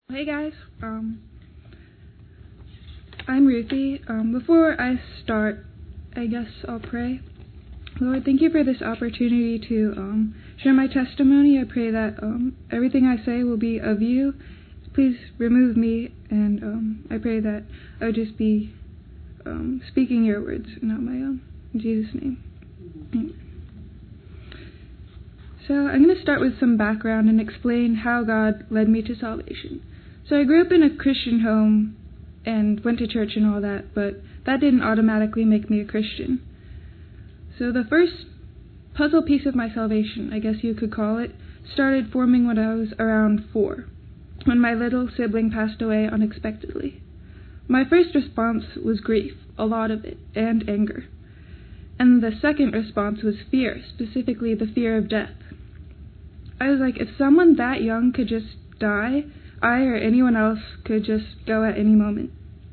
Hey guys, I'm Ruthie. Before I start, I guess I'll pray. Lord, thank you for this opportunity to share my testimony. I pray that everything I say will be of you. Please remove me, and I pray that I would just be speaking your words, not my own. In Jesus' name. Amen. So I'm going to start with some background and explain how God led me to salvation. So I grew up in a Christian home and went to church and all that, but that didn't automatically make me a Christian. So the first puzzle piece of my salvation, I guess you could call it, started forming when I was around 4, when my little sibling passed away unexpectedly. My first response was grief, a lot of it, and anger. And the second response was fear, specifically the fear of death. I was like, if someone that young could just die, I or anyone else could just go at any moment.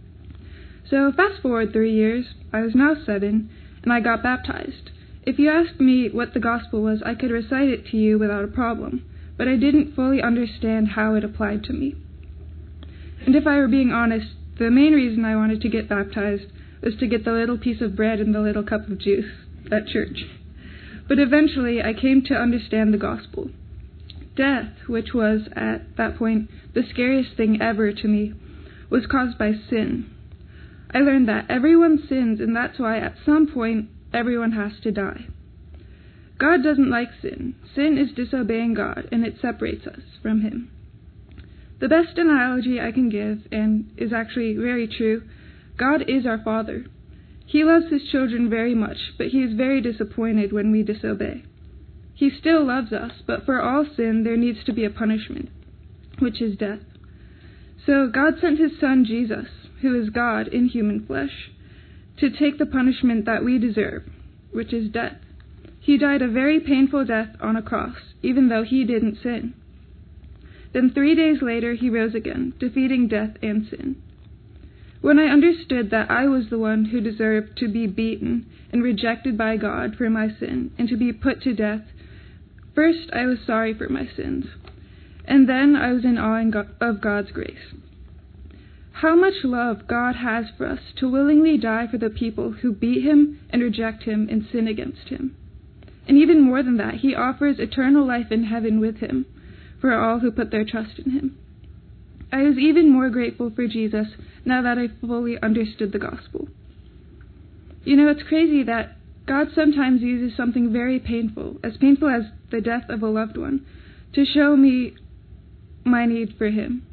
So fast forward 3 years, I was now 7, and I got baptized. If you asked me what the gospel was, I could recite it to you without a problem, but I didn't fully understand how it applied to me. And if I were being honest, the main reason I wanted to get baptized was to get the little piece of bread and the little cup of juice at church. But eventually I came to understand the gospel. Death, which was, at that point, the scariest thing ever to me, was caused by sin. I learned that everyone sins, and that's why at some point everyone has to die. God doesn't like sin. Sin is disobeying God, and it separates us from Him. The best analogy I can give, and is actually very true, God is our Father. He loves His children very much, but He is very disappointed when we disobey. He still loves us, but for all sin there needs to be a punishment, which is death. So God sent His Son Jesus, who is God in human flesh, to take the punishment that we deserve, which is death. He died a very painful death on a cross, even though He didn't sin. Then 3 days later He rose again, defeating death and sin. When I understood that I was the one who deserved to be beaten and rejected by God for my sin and to be put to death, first I was sorry for my sins, and then I was in awe of God's grace. How much love God has for us to willingly die for the people who beat Him and reject Him and sin against Him. And even more than that, He offers eternal life in heaven with Him for all who put their trust in Him. I was even more grateful for Jesus now that I fully understood the gospel. You know, it's crazy that God sometimes uses something very painful as the death of a loved one, to show me my need for Him.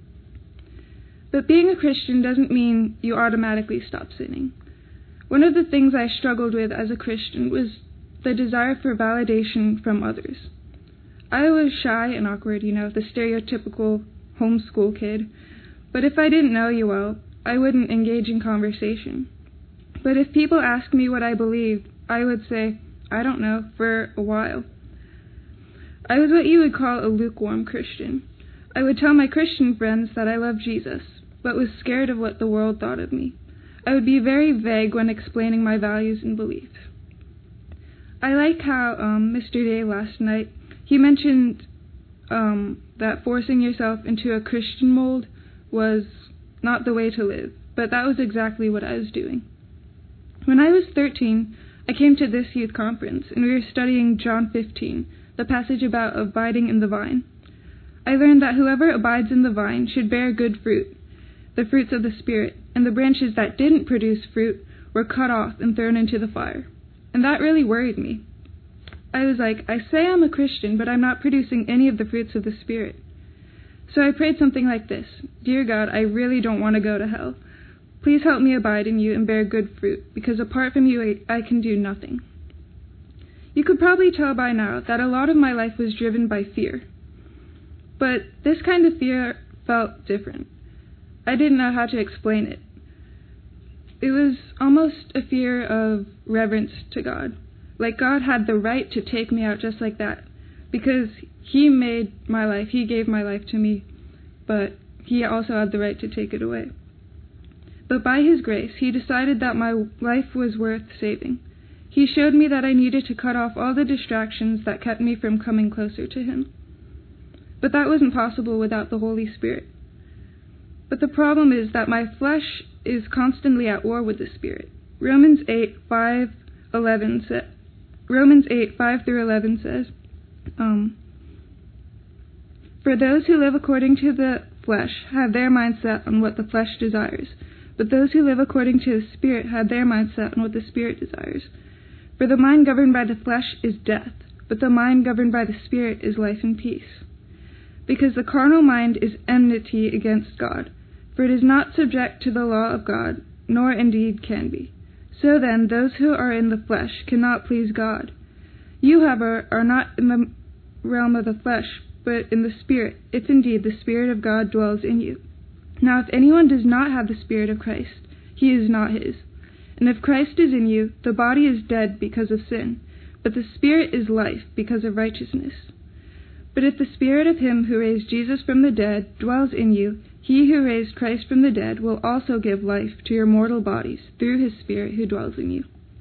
But being a Christian doesn't mean you automatically stop sinning. One of the things I struggled with as a Christian was the desire for validation from others. I was shy and awkward, the stereotypical homeschool kid, but if I didn't know you well, I wouldn't engage in conversation. But if people asked me what I believed, I would say, I don't know, for a while. I was what you would call a lukewarm Christian. I would tell my Christian friends that I loved Jesus, but was scared of what the world thought of me. I would be very vague when explaining my values and beliefs. I like how Mr. Day last night, he mentioned that forcing yourself into a Christian mold was not the way to live, but that was exactly what I was doing. When I was 13, I came to this youth conference, and we were studying John 15, the passage about abiding in the vine. I learned that whoever abides in the vine should bear good fruit, the fruits of the Spirit, and the branches that didn't produce fruit were cut off and thrown into the fire. And that really worried me. I was like, I say I'm a Christian, but I'm not producing any of the fruits of the Spirit. So I prayed something like this: Dear God, I really don't want to go to hell. Please help me abide in you and bear good fruit, because apart from you, I can do nothing. You could probably tell by now that a lot of my life was driven by fear. But this kind of fear felt different. I didn't know how to explain it. It was almost a fear of reverence to God. Like God had the right to take me out just like that, because He made my life, He gave my life to me, but He also had the right to take it away. But by His grace, He decided that my life was worth saving. He showed me that I needed to cut off all the distractions that kept me from coming closer to Him. But that wasn't possible without the Holy Spirit. But the problem is that my flesh is constantly at war with the Spirit. Romans 8:5-11 says, "For those who live according to the flesh have their mind set on what the flesh desires, but those who live according to the Spirit have their mind set on what the Spirit desires. For the mind governed by the flesh is death, but the mind governed by the Spirit is life and peace. Because the carnal mind is enmity against God, for it is not subject to the law of God, nor indeed can be. So then, those who are in the flesh cannot please God. You, however, are not in the realm of the flesh, but in the Spirit, if indeed the Spirit of God dwells in you. Now if anyone does not have the Spirit of Christ, he is not his. And if Christ is in you, the body is dead because of sin, but the Spirit is life because of righteousness. But if the Spirit of him who raised Jesus from the dead dwells in you, he who raised Christ from the dead will also give life to your mortal bodies through his Spirit who dwells in you."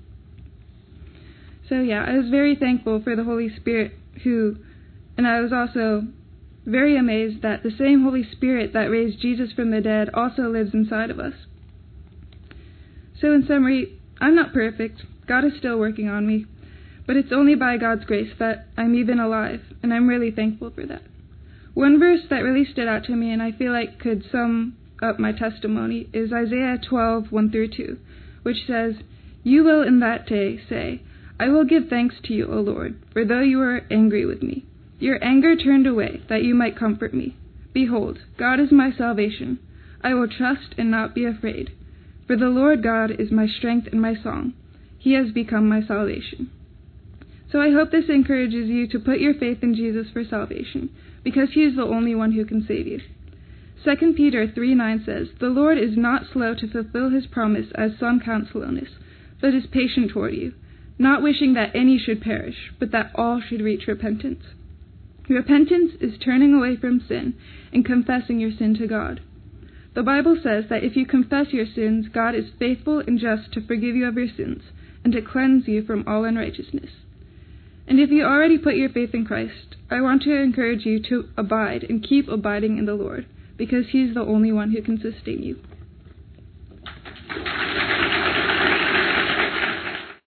So I was very thankful for the Holy Spirit and I was also very amazed that the same Holy Spirit that raised Jesus from the dead also lives inside of us. So in summary, I'm not perfect. God is still working on me. But it's only by God's grace that I'm even alive, and I'm really thankful for that. One verse that really stood out to me and I feel like could sum up my testimony is Isaiah 12:1-2, which says, "You will in that day say, I will give thanks to you, O Lord, for though you were angry with me, your anger turned away, that you might comfort me. Behold, God is my salvation. I will trust and not be afraid. For the Lord God is my strength and my song. He has become my salvation." So I hope this encourages you to put your faith in Jesus for salvation, because he is the only one who can save you. 2 Peter 3:9 says, "The Lord is not slow to fulfill his promise, as some count slowness, but is patient toward you, not wishing that any should perish, but that all should reach repentance." Repentance is turning away from sin and confessing your sin to God. The Bible says that if you confess your sins, God is faithful and just to forgive you of your sins and to cleanse you from all unrighteousness. And if you already put your faith in Christ, I want to encourage you to abide and keep abiding in the Lord, because he's the only one who can sustain you.